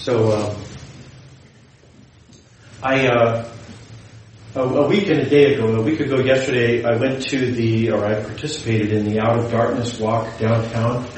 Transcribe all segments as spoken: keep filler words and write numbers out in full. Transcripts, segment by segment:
So, um, I, uh, a, a week and a day ago, a week ago yesterday, I went to the, or I participated in the Out of Darkness walk downtown.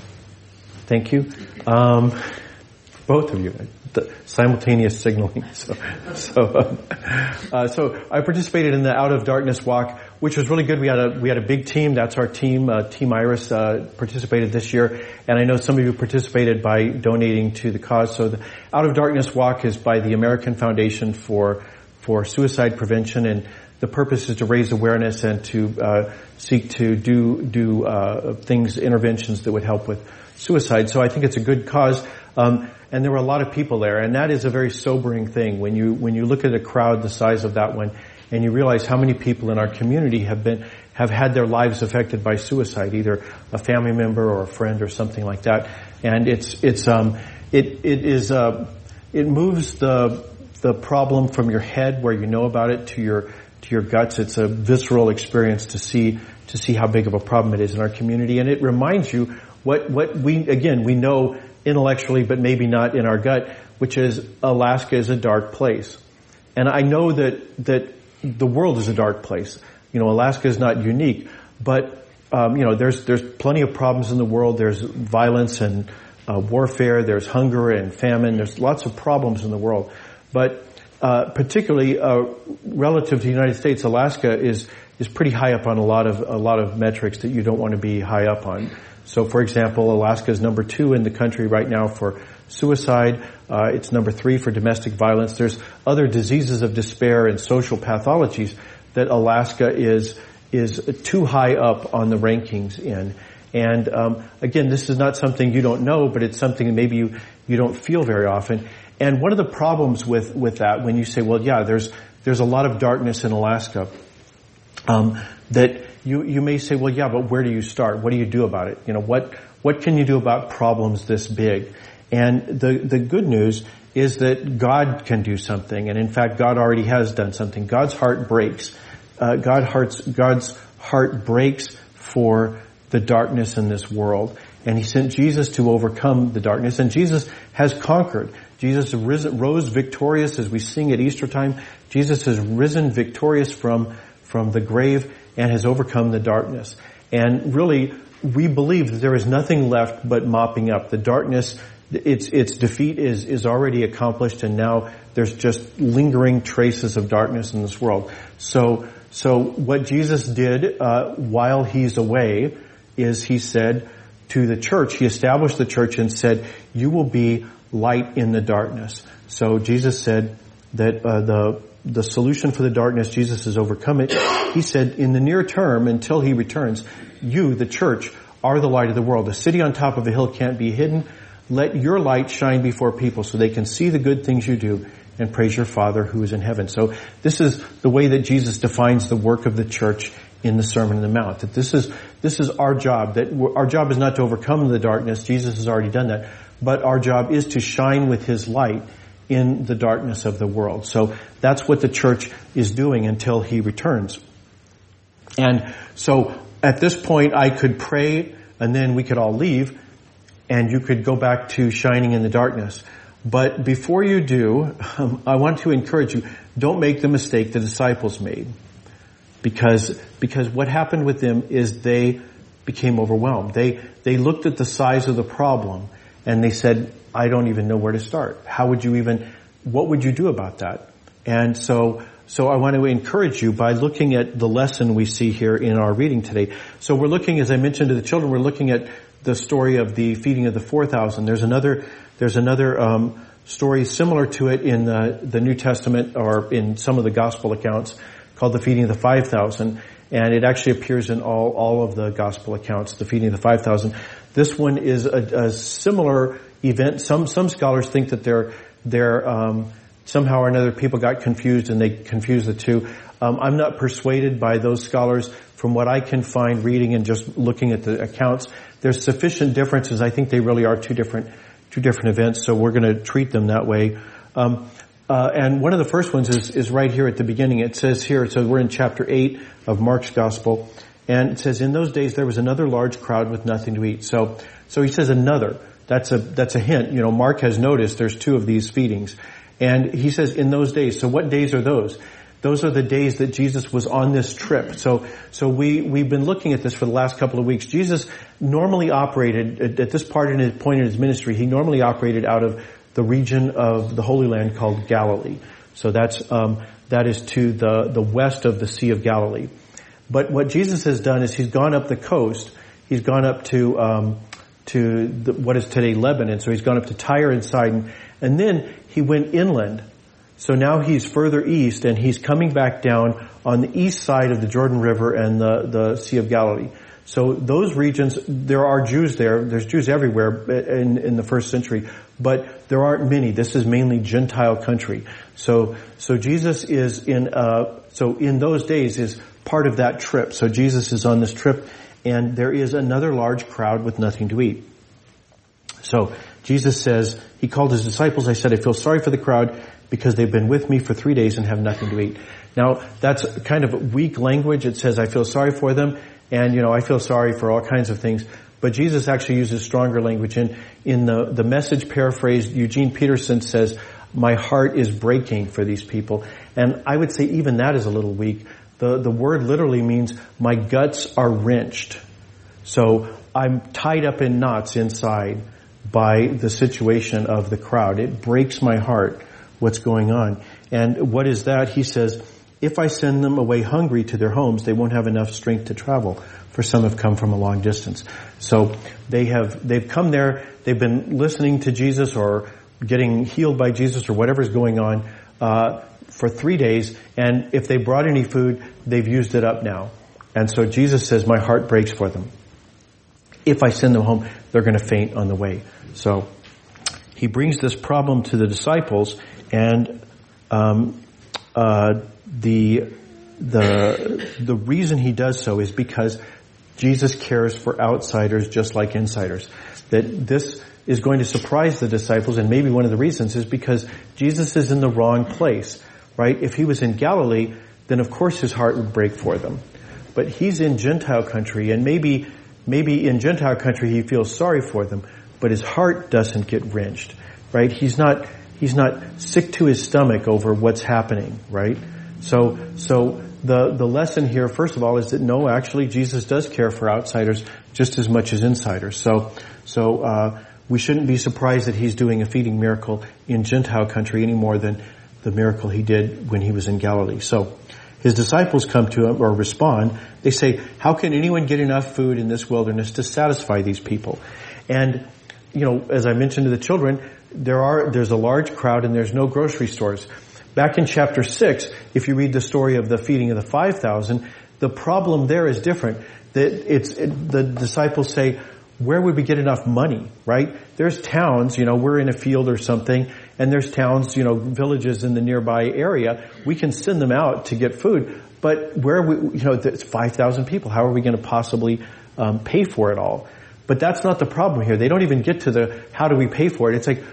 Thank you. Um, both of you. The simultaneous signaling. So, so, uh, uh, so I participated in the Out of Darkness walk, which was really good. We had a we had a big team. That's our team. Uh, Team Iris uh, participated this year, and I know some of you participated by donating to the cause. So the Out of Darkness walk is by the American Foundation for for Suicide Prevention, and the purpose is to raise awareness and to uh, seek to do do uh, things, interventions that would help with suicide. So I think it's a good cause. Um, And there were a lot of people there, and that is a very sobering thing when you when you look at a crowd the size of that one, and you realize how many people in our community have been have had their lives affected by suicide, either a family member or a friend or something like that. And it's it's um it it is uh it moves the the problem from your head where you know about it to your to your guts. It's a visceral experience to see to see how big of a problem it is in our community, and it reminds you what what we again we know intellectually, but maybe not in our gut, which is Alaska is a dark place. And I know that, that the world is a dark place. You know, Alaska is not unique, but, um, you know, there's, there's plenty of problems in the world. There's violence and uh, warfare. There's hunger and famine. There's lots of problems in the world. But, uh, particularly, uh, relative to the United States, Alaska is, is pretty high up on a lot of, a lot of metrics that you don't want to be high up on. So, for example, Alaska is number two in the country right now for suicide. Uh, it's number three for domestic violence. There's other diseases of despair and social pathologies that Alaska is is too high up on the rankings in. And um, again, this is not something you don't know, but it's something that maybe you you don't feel very often. And one of the problems with with that, when you say, well, yeah, there's there's a lot of darkness in Alaska, um, that You, you may say, well, yeah, but where do you start? What do you do about it? You know, what, what can you do about problems this big? And the, the good news is that God can do something. And in fact, God already has done something. God's heart breaks. Uh, God hearts, God's heart breaks for the darkness in this world. And He sent Jesus to overcome the darkness. And Jesus has conquered. Jesus risen, rose victorious, as we sing at Easter time. Jesus has risen victorious from, from the grave and has overcome the darkness. And really, we believe that there is nothing left but mopping up. The darkness, its its defeat is is already accomplished, and now there's just lingering traces of darkness in this world. So so what Jesus did uh, while He's away is He said to the church, He established the church and said, you will be light in the darkness. So Jesus said that uh, the the solution for the darkness, Jesus has overcome it. He said, in the near term, until He returns, you, the church, are the light of the world. A city on top of a hill can't be hidden. Let your light shine before people so they can see the good things you do and praise your Father who is in heaven. So this is the way that Jesus defines the work of the church in the Sermon on the Mount. That this is, this is our job. That our job is not to overcome the darkness. Jesus has already done that. But our job is to shine with His light in the darkness of the world. So that's what the church is doing until He returns. And so at this point I could pray and then we could all leave and you could go back to shining in the darkness. But before you do, um, I want to encourage you, don't make the mistake the disciples made. Because, because what happened with them is they became overwhelmed. They, they looked at the size of the problem and they said, I don't even know where to start. How would you even, what would you do about that? And so, so I want to encourage you by looking at the lesson we see here in our reading today. So we're looking, as I mentioned to the children, we're looking at the story of the feeding of the four thousand. There's another, there's another, um, story similar to it in the, the New Testament or in some of the gospel accounts called the feeding of the five thousand. And it actually appears in all, all of the gospel accounts, the feeding of the five thousand. This one is a, a similar event. Some some scholars think that they're they're um, somehow or another people got confused and they confused the two. Um, I'm not persuaded by those scholars. From what I can find reading and just looking at the accounts, there's sufficient differences. I think they really are two different two different events. So we're going to treat them that way. Um, uh, and one of the first ones is is right here at the beginning. It says here. So we're in chapter eight of Mark's Gospel, and it says, "In those days there was another large crowd with nothing to eat." So so he says another. that's a, that's a hint. You know, Mark has noticed there's two of these feedings. And he says in those days. So what days are those? Those are the days that Jesus was on this trip. So, so we, we've been looking at this for the last couple of weeks. Jesus normally operated, at, at this part in his point in his ministry, he normally operated out of the region of the Holy Land called Galilee. So that's, um, that is to the, the west of the Sea of Galilee. But what Jesus has done is he's gone up the coast. He's gone up to, um, to the, what is today Lebanon. So he's gone up to Tyre and Sidon. And then he went inland. So now he's further east, and he's coming back down on the east side of the Jordan River and the, the Sea of Galilee. So those regions, there are Jews there. There's Jews everywhere in, in the first century, but there aren't many. This is mainly Gentile country. So, so Jesus is in, uh, so in those days is part of that trip. So Jesus is on this trip, and there is another large crowd with nothing to eat. So Jesus says, he called his disciples. I said, I feel sorry for the crowd, because they've been with me for three days and have nothing to eat. Now, that's kind of weak language. It says, I feel sorry for them, and, you know, I feel sorry for all kinds of things. But Jesus actually uses stronger language. In, in the, the Message paraphrase, Eugene Peterson says, my heart is breaking for these people. And I would say even that is a little weak. The, the word literally means, my guts are wrenched. So, I'm tied up in knots inside by the situation of the crowd. It breaks my heart what's going on. And what is that? He says, if I send them away hungry to their homes, they won't have enough strength to travel, for some have come from a long distance. So they have, they've come there, they've been listening to Jesus or getting healed by Jesus or whatever's going on, uh, for three days, and if they brought any food, they've used it up now. And so Jesus says, my heart breaks for them. If I send them home, they're going to faint on the way. So he brings this problem to the disciples. And um, uh, the the the reason he does so is because Jesus cares for outsiders just like insiders. That this is going to surprise the disciples, and maybe one of the reasons is because Jesus is in the wrong place, right? If he was in Galilee, then of course his heart would break for them. But he's in Gentile country, and maybe maybe in Gentile country he feels sorry for them, but his heart doesn't get wrenched, right? He's not. He's not sick to his stomach over what's happening, right? So, so the, the lesson here, first of all, is that no, actually, Jesus does care for outsiders just as much as insiders. So, so, uh, we shouldn't be surprised that he's doing a feeding miracle in Gentile country any more than the miracle he did when he was in Galilee. So, his disciples come to him or respond. They say, how can anyone get enough food in this wilderness to satisfy these people? And, you know, as I mentioned to the children, There are, there's a large crowd and there's no grocery stores. Back in chapter six, if you read the story of the feeding of the five thousand, the problem there is different. That it's, it, the disciples say, where would we get enough money, right? There's towns, you know, we're in a field or something, and there's towns, you know, villages in the nearby area. We can send them out to get food, but where we, you know, it's five thousand people. How are we going to possibly um, pay for it all? But that's not the problem here. They don't even get to the, how do we pay for it? It's like,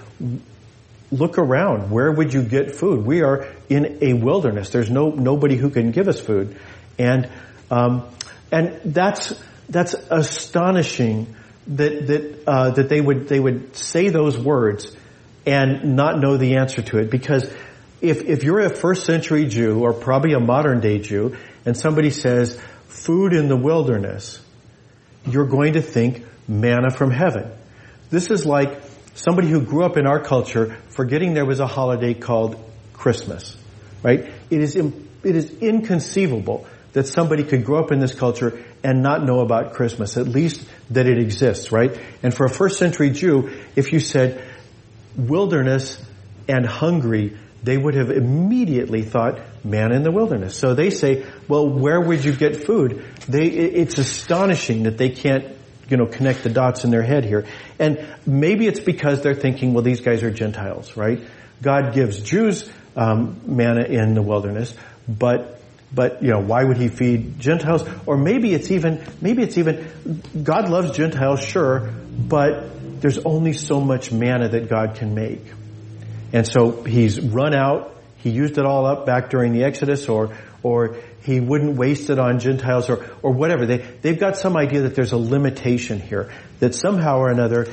look around. Where would you get food? We are in a wilderness. There's no, nobody who can give us food. And, um, and that's, that's astonishing that, that, uh, that they would, they would say those words and not know the answer to it. Because if, if you're a first century Jew or probably a modern day Jew and somebody says food in the wilderness, you're going to think manna from heaven. This is like somebody who grew up in our culture forgetting there was a holiday called Christmas, right? It is, it is inconceivable that somebody could grow up in this culture and not know about Christmas, at least that it exists, right? And for a first century Jew, if you said wilderness and hungry, they would have immediately thought manna in the wilderness. So they say, well, where would you get food? They, it's astonishing that they can't, you know, connect the dots in their head here. And maybe it's because they're thinking, well, these guys are Gentiles, right? God gives Jews um, manna in the wilderness, but, but, you know, why would he feed Gentiles? Or maybe it's even, maybe it's even, God loves Gentiles, sure, but there's only so much manna that God can make. And so he's run out, he used it all up back during the Exodus, or, or he wouldn't waste it on Gentiles, or, or whatever. They, they've got some idea that there's a limitation here, that somehow or another,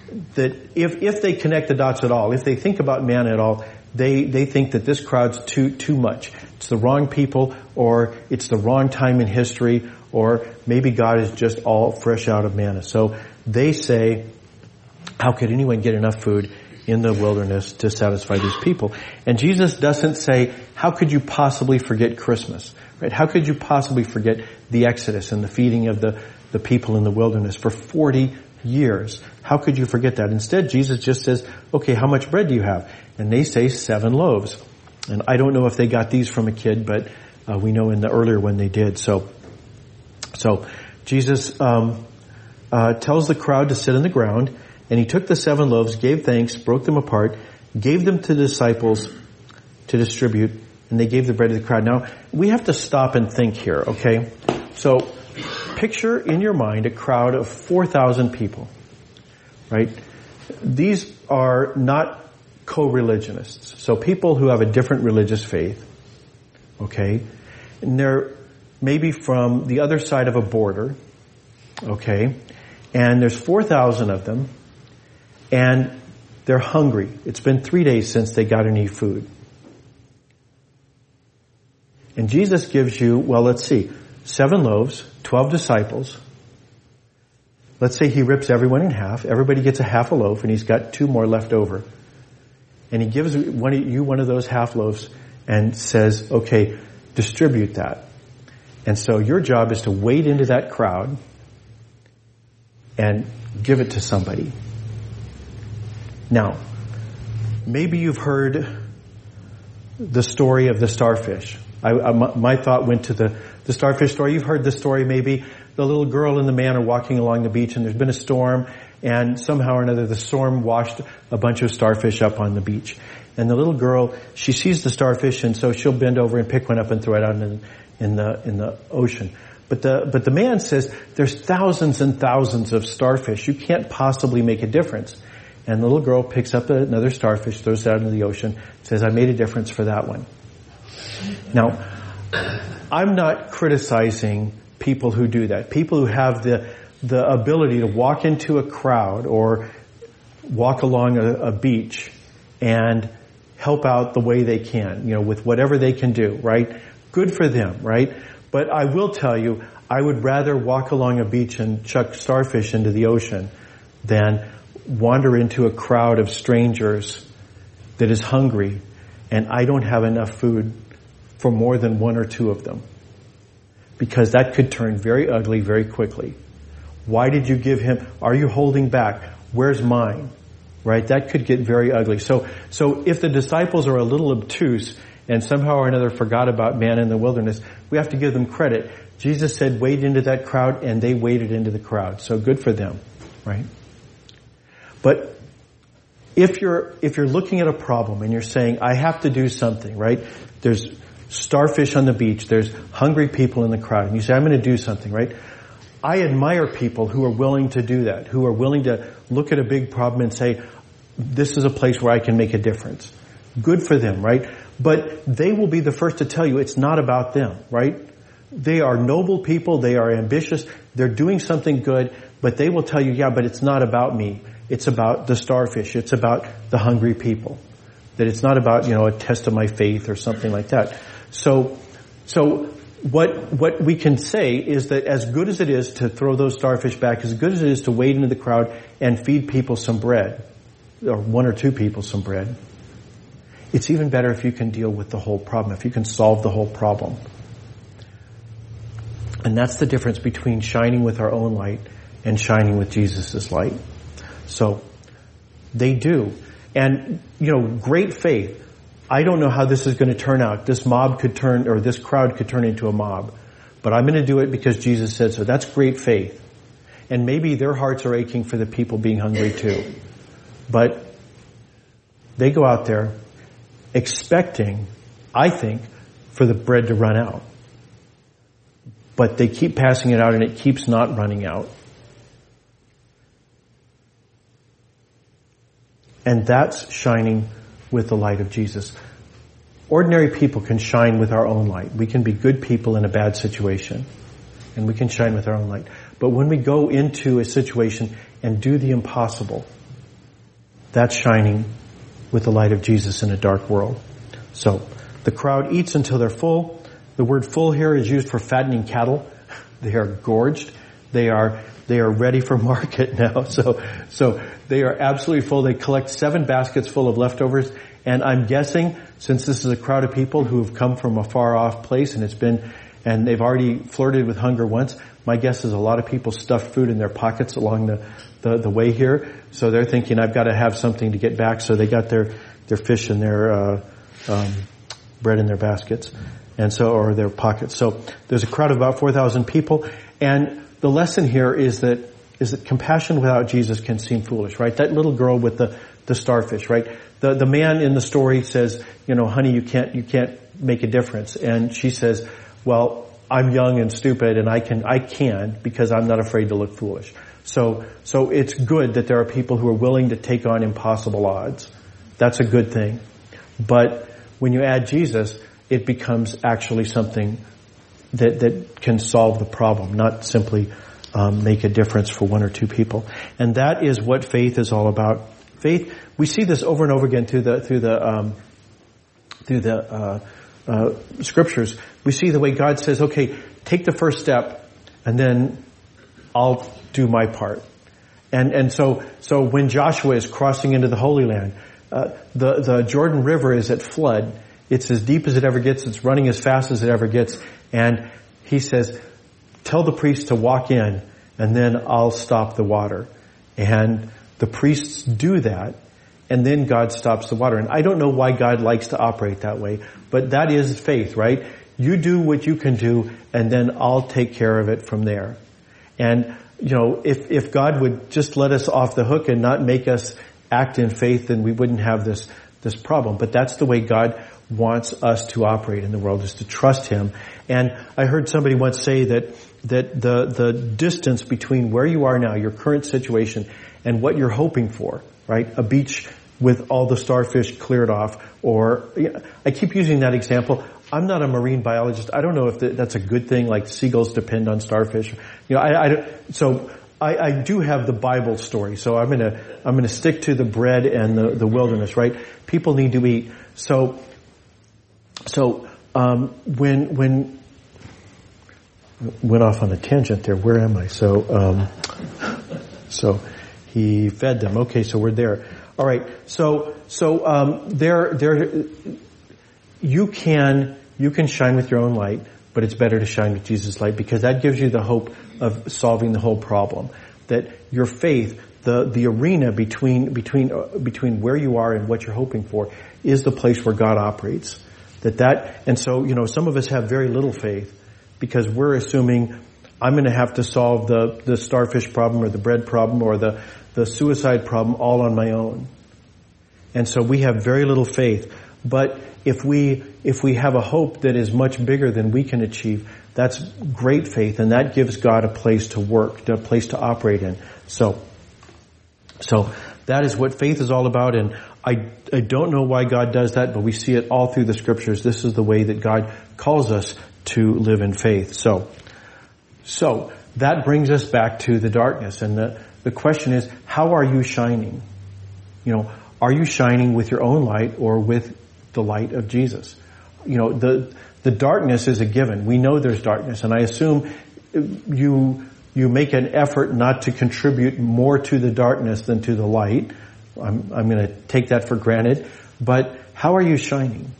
that if, if they connect the dots at all, if they think about manna at all, they, they think that this crowd's too, too much. It's the wrong people, or it's the wrong time in history, or maybe God is just all fresh out of manna. So they say, how could anyone get enough food in the wilderness to satisfy these people? And Jesus doesn't say, how could you possibly forget Christmas? Right? How could you possibly forget the Exodus and the feeding of the, the people in the wilderness for forty years? How could you forget that? Instead, Jesus just says, okay, how much bread do you have? And they say seven loaves. And I don't know if they got these from a kid, but uh, we know in the earlier one they did. So, so Jesus um, uh, tells the crowd to sit on the ground, and he took the seven loaves, gave thanks, broke them apart, gave them to the disciples to distribute, and they gave the bread to the crowd. Now, we have to stop and think here, okay? So, picture in your mind a crowd of four thousand people, right? These are not co-religionists. So people who have a different religious faith, okay? And they're maybe from the other side of a border, okay? And there's four thousand of them, and they're hungry. It's been three days since they got any food. And Jesus gives you, well, let's see, seven loaves, twelve disciples. Let's say he rips everyone in half. Everybody gets a half a loaf, and he's got two more left over. And he gives one of you one of those half loaves and says, okay, distribute that. And so your job is to wade into that crowd and give it to somebody. Now, maybe you've heard the story of the starfish. I, I, my thought went to the, the starfish story. You've heard the story maybe. The little girl and the man are walking along the beach, and there's been a storm, and somehow or another the storm washed a bunch of starfish up on the beach. And the little girl, she sees the starfish, and so she'll bend over and pick one up and throw it out in, in the in the ocean. But the but the man says, there's thousands and thousands of starfish. You can't possibly make a difference. And the little girl picks up another starfish, throws it out into the ocean, says, I made a difference for that one. Now, I'm not criticizing people who do that. People who have the the ability to walk into a crowd or walk along a, a beach and help out the way they can, you know, with whatever they can do, right? Good for them, right? But I will tell you, I would rather walk along a beach and chuck starfish into the ocean than wander into a crowd of strangers that is hungry and I don't have enough food for more than one or two of them. Because that could turn very ugly very quickly. Why did you give him? Are you holding back? Where's mine? Right? That could get very ugly. So, so if the disciples are a little obtuse and somehow or another forgot about man in the wilderness, we have to give them credit. Jesus said, wade into that crowd, and they waded into the crowd. So good for them, right? But if you're, if you're looking at a problem and you're saying, I have to do something, right? There's starfish on the beach. There's hungry people in the crowd. And you say, I'm going to do something, right? I admire people who are willing to do that, who are willing to look at a big problem and say, this is a place where I can make a difference. Good for them, right? But they will be the first to tell you it's not about them, right? They are noble people. They are ambitious. They're doing something good, but they will tell you, yeah, but it's not about me. It's about the starfish. It's about the hungry people. That it's not about, you know, a test of my faith or something like that. So, so what, what we can say is that as good as it is to throw those starfish back, as good as it is to wade into the crowd and feed people some bread, or one or two people some bread, it's even better if you can deal with the whole problem, if you can solve the whole problem. And that's the difference between shining with our own light and shining with Jesus' light. So, they do. And, you know, great faith. I don't know how this is going to turn out. This mob could turn, or this crowd could turn into a mob. But I'm going to do it because Jesus said so. That's great faith. And maybe their hearts are aching for the people being hungry too. But they go out there expecting, I think, for the bread to run out. But they keep passing it out and it keeps not running out. And that's shining with the light of Jesus. Ordinary people can shine with our own light. We can be good people in a bad situation. And we can shine with our own light. But when we go into a situation and do the impossible, That's shining with the light of Jesus in a dark world. So, the crowd eats until they're full. The word full here is used for fattening cattle. They are gorged. They are, they are ready for market now. So, so they are absolutely full. They collect seven baskets full of leftovers. And I'm guessing, since this is a crowd of people who have come from a far off place and it's been, and they've already flirted with hunger once, my guess is a lot of people stuffed food in their pockets along the, the, the way here. So they're thinking, I've got to have something to get back. So they got their, their fish and their, uh, um, bread in their baskets. And so, or their pockets. So there's a crowd of about four thousand people. And the lesson here is that, is that compassion without Jesus can seem foolish, right? That little girl with the, the starfish, right? The, the man in the story says, you know, honey, you can't, you can't make a difference. And she says, well, I'm young and stupid and I can, I can because I'm not afraid to look foolish. So, so it's good that there are people who are willing to take on impossible odds. That's a good thing. But when you add Jesus, it becomes actually something that, that can solve the problem, not simply um, make a difference for one or two people. And that is what faith is all about. Faith, we see this over and over again through the through the um, through the uh, uh, scriptures. We see the way God says, "Okay, take the first step, and then I'll do my part." And and so so when Joshua is crossing into the Holy Land, uh, the the Jordan River is at flood. It's as deep as it ever gets. It's running as fast as it ever gets. And he says, "Tell the priests to walk in, and then I'll stop the water." And the priests do that, and then God stops the water. And I don't know why God likes to operate that way, but that is faith, right? You do what you can do, and then I'll take care of it from there. And, you know, if, if God would just let us off the hook and not make us act in faith, then we wouldn't have this, this problem. But that's the way God wants us to operate in the world, is to trust Him. And I heard somebody once say that, that the, the distance between where you are now, your current situation, and what you're hoping for, right? A beach with all the starfish cleared off, or, you know, I keep using that example. I'm not a marine biologist. I don't know if that's a good thing, like seagulls depend on starfish. You know, I, I so I, I do have the Bible story, so I'm gonna, I'm gonna stick to the bread and the, the wilderness, right? People need to eat. So, so, um, when, when, went off on a tangent there. Where am I? So, um, so, He fed them. Okay, so we're there. All right. So, so um, there, there, you can you can shine with your own light, but it's better to shine with Jesus' light because that gives you the hope of solving the whole problem. That your faith, the the arena between between uh, between where you are and what you're hoping for, is the place where God operates. That that and so you know some of us have very little faith because we're assuming I'm going to have to solve the the starfish problem or the bread problem or the the suicide problem all on my own. And so we have very little faith. But if we, if we have a hope that is much bigger than we can achieve, that's great faith, and that gives God a place to work, a place to operate in. So, so that is what faith is all about, and I, I don't know why God does that, but we see it all through the scriptures. This is the way that God calls us to live in faith. So, so that brings us back to the darkness, and the The question is, how are you shining? You know, are you shining with your own light or with the light of Jesus? You know, the the darkness is a given. We know there's darkness, and I assume you you make an effort not to contribute more to the darkness than to the light. I'm I'm going to take that for granted. But how are you shining?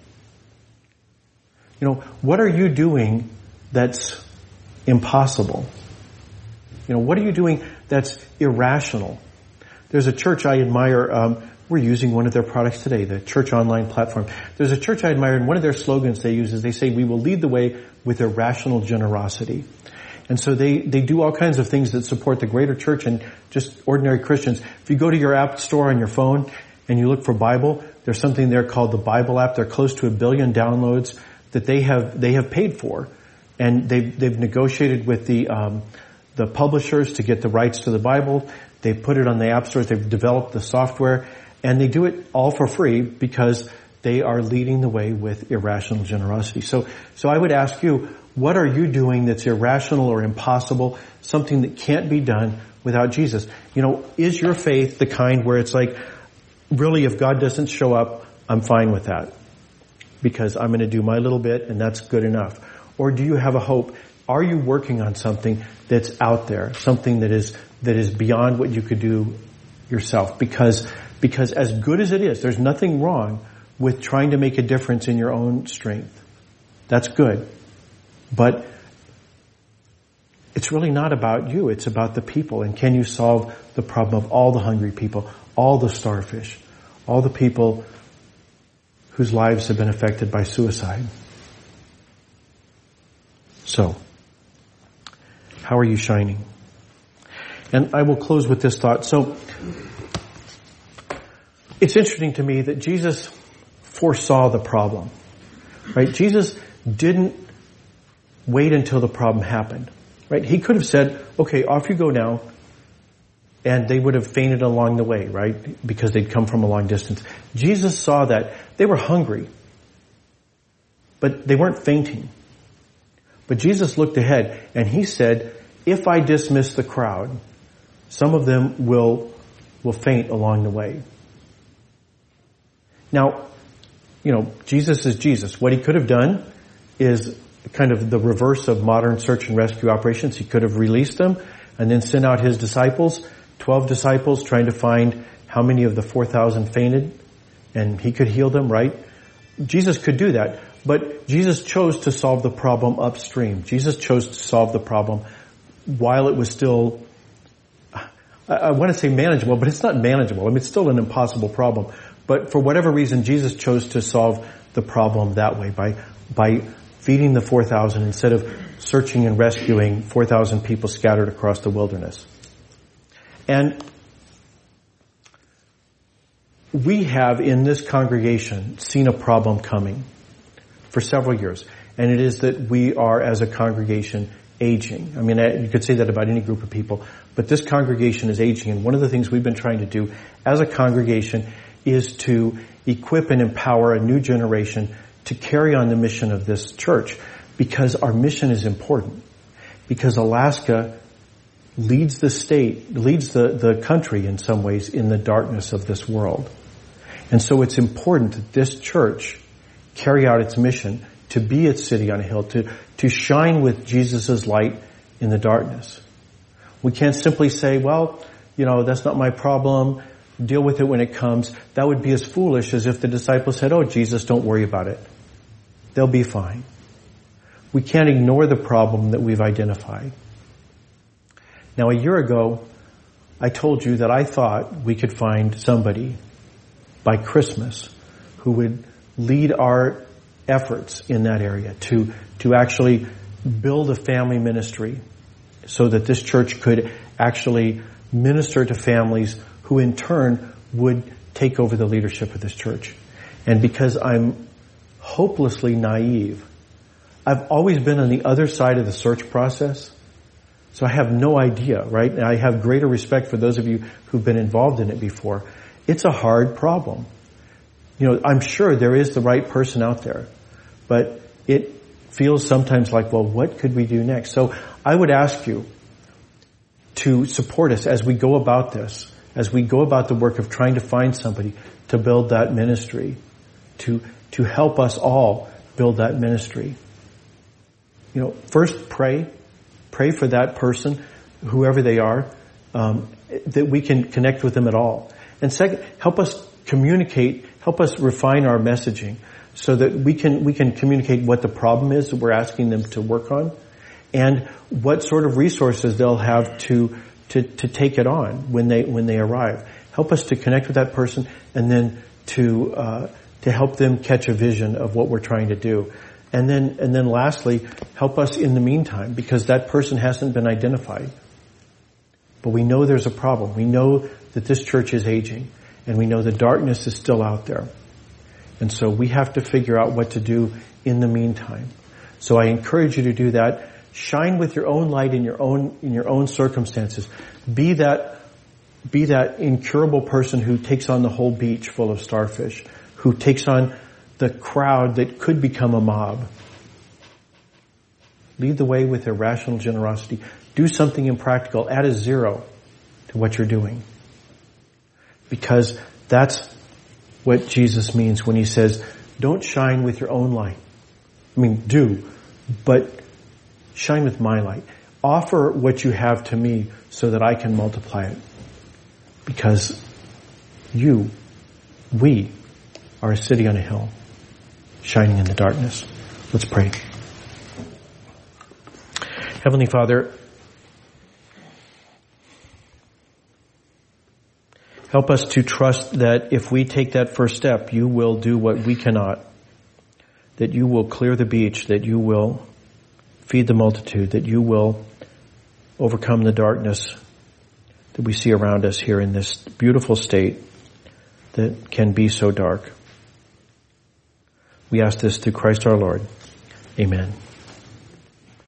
You know, what are you doing that's impossible? You know, what are you doing that's irrational? There's a church I admire. Um, we're using one of their products today, the Church Online platform. There's a church I admire, and one of their slogans they use is they say, "We will lead the way with irrational generosity." And so they, they do all kinds of things that support the greater church and just ordinary Christians. If you go to your app store on your phone and you look for Bible, there's something there called the Bible app. They're close to a billion downloads that they have they have paid for, and they've they've negotiated with the um, the publishers to get the rights to the Bible. They've put it on the app stores. They've developed the software, and they do it all for free because they are leading the way with irrational generosity. So, so I would ask you, what are you doing that's irrational or impossible, something that can't be done without Jesus? You know, is your faith the kind where it's like, really, if God doesn't show up, I'm fine with that, because I'm going to do my little bit and that's good enough? Or do you have a hope? Are you working on something that's out there, something that is that is beyond what you could do yourself? Because because as good as it is, there's nothing wrong with trying to make a difference in your own strength. That's good. But it's really not about you. It's about the people. And can you solve the problem of all the hungry people, all the starfish, all the people whose lives have been affected by suicide? So, how are you shining? And I will close with this thought. So, it's interesting to me that Jesus foresaw the problem. Right? Jesus didn't wait until the problem happened. Right? He could have said, okay, off you go now. And they would have fainted along the way, right? Because they'd come from a long distance. Jesus saw that. They were hungry. But they weren't fainting. But Jesus looked ahead and he said, if I dismiss the crowd, some of them will, will faint along the way. Now, you know, Jesus is Jesus. What he could have done is kind of the reverse of modern search and rescue operations. He could have released them and then sent out his disciples, twelve disciples, trying to find how many of the four thousand fainted, and he could heal them, right? Jesus could do that, but Jesus chose to solve the problem upstream. Jesus chose to solve the problem while it was still, I, I want to say manageable, but it's not manageable. I mean, it's still an impossible problem. But for whatever reason, Jesus chose to solve the problem that way, by by feeding the four thousand instead of searching and rescuing four thousand people scattered across the wilderness. And we have in this congregation seen a problem coming for several years. And it is that we are, as a congregation, aging. I mean, you could say that about any group of people, but this congregation is aging. And one of the things we've been trying to do as a congregation is to equip and empower a new generation to carry on the mission of this church, because our mission is important. Because Alaska leads the state, leads the, the country in some ways in the darkness of this world. And so it's important that this church carry out its mission to be its city on a hill, to, to shine with Jesus' light in the darkness. We can't simply say, well, you know, that's not my problem, deal with it when it comes. That would be as foolish as if the disciples said, oh, Jesus, don't worry about it. They'll be fine. We can't ignore the problem that we've identified. Now, a year ago, I told you that I thought we could find somebody by Christmas who would lead our efforts in that area to, to actually build a family ministry so that this church could actually minister to families who in turn would take over the leadership of this church. And because I'm hopelessly naive, I've always been on the other side of the search process. So I have no idea, right? And I have greater respect for those of you who've been involved in it before. It's a hard problem. You know, I'm sure there is the right person out there, but it feels sometimes like, well, what could we do next? So I would ask you to support us as we go about this, as we go about the work of trying to find somebody to build that ministry, to, to help us all build that ministry. You know, first pray. Pray for that person, whoever they are, um, that we can connect with them at all. And second, help us communicate, help us refine our messaging so that we can we can communicate what the problem is that we're asking them to work on, and what sort of resources they'll have to to, to take it on when they when they arrive. Help us to connect with that person, and then to uh, to help them catch a vision of what we're trying to do. And then, and then lastly, help us in the meantime, because that person hasn't been identified. But we know there's a problem. We know that this church is aging, and we know the darkness is still out there. And so we have to figure out what to do in the meantime. So I encourage you to do that. Shine with your own light in your own, in your own circumstances. Be that, be that incurable person who takes on the whole beach full of starfish, who takes on the crowd that could become a mob. Lead the way with irrational generosity. Do something impractical. Add a zero to what you're doing. Because that's what Jesus means when he says, don't shine with your own light. I mean, do, but shine with my light. Offer what you have to me so that I can multiply it. Because you, we, are a city on a hill, shining in the darkness. Let's pray. Heavenly Father, help us to trust that if we take that first step, you will do what we cannot. That you will clear the beach, that you will feed the multitude, that you will overcome the darkness that we see around us here in this beautiful state that can be so dark. We ask this through Christ our Lord. Amen.